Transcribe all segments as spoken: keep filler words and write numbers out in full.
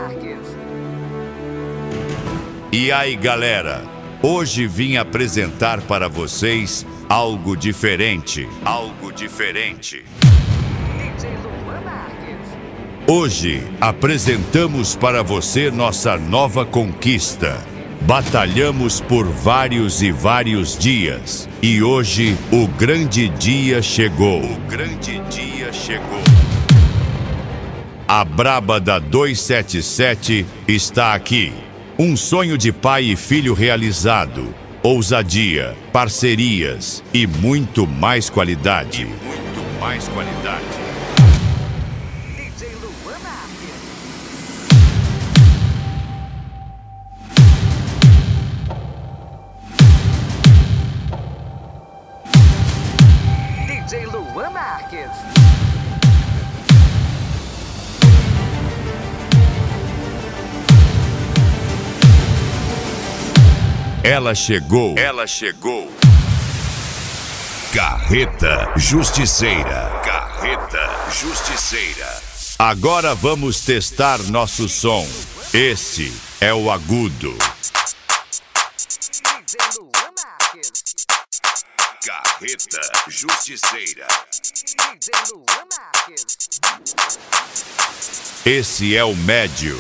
E aí, galera, hoje vim apresentar para vocês algo diferente, algo diferente. Hoje apresentamos para você nossa nova conquista. Batalhamos por vários e vários dias e hoje o grande dia chegou. O grande dia chegou. A Braba da duzentos e setenta e sete está aqui. Um sonho de pai e filho realizado, ousadia, parcerias e muito mais qualidade. E muito mais qualidade. D J Luan Marques. D J Luan Marques. Ela chegou, ela chegou. Carreta Justiceira, Carreta Justiceira. Agora vamos testar nosso som. Esse é o agudo. Carreta Justiceira. Esse é o médio.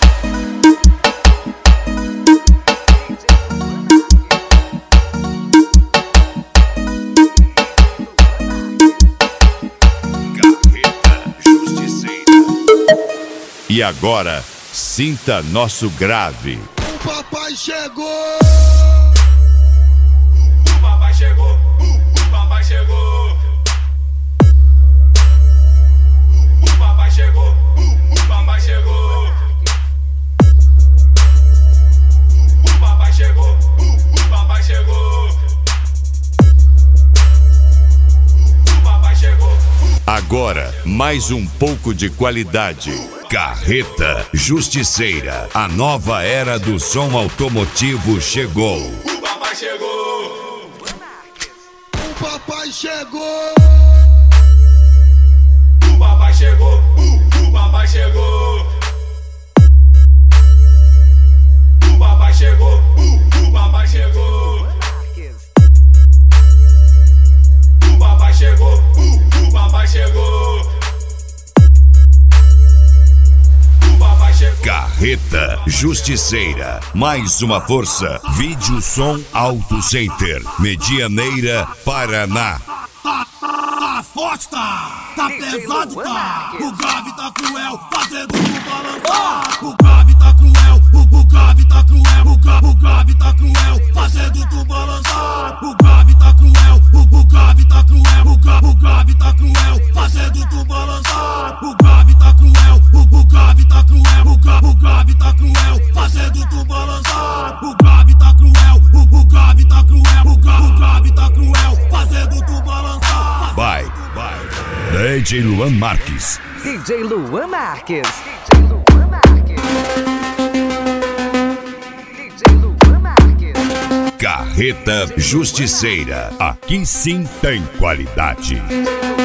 E agora, sinta nosso grave. O papai chegou! O papai chegou! O papai chegou! O papai chegou! O papai chegou! O papai chegou! O papai chegou! O papai chegou! Agora, mais um pouco de qualidade. Carreta Justiceira, a nova era do som automotivo chegou. O papai chegou! O papai chegou! O papai chegou! O papai chegou! O papai chegou! O papai chegou! O papai chegou! O papai chegou! Carreta Justiceira, mais uma força. Vídeo Som Auto Center, Medianeira, Paraná. Tá, tá forte, tá, tá pesado, tá. O grave tá cruel, fazendo tu balançar. O grave tá cruel, o, o grave tá cruel, o, gra, o grave tá cruel, fazendo tu balançar. O grave tá cruel, o, o grave tá cruel, o, gra, o grave tá cruel, fazendo tu balançar. O grave tá cruel, o, o grave tá cruel, o, gra, o grave tá cruel, fazendo tu balançar. O grave tá cruel, o, o grave tá cruel, o, gra, o grave tá cruel, fazendo tu balançar. Vai, vai. D J Luan Marques. D J Luan Marques. D J Luan Marques. D J Luan Marques. Carreta Justiceira. Aqui sim tem qualidade.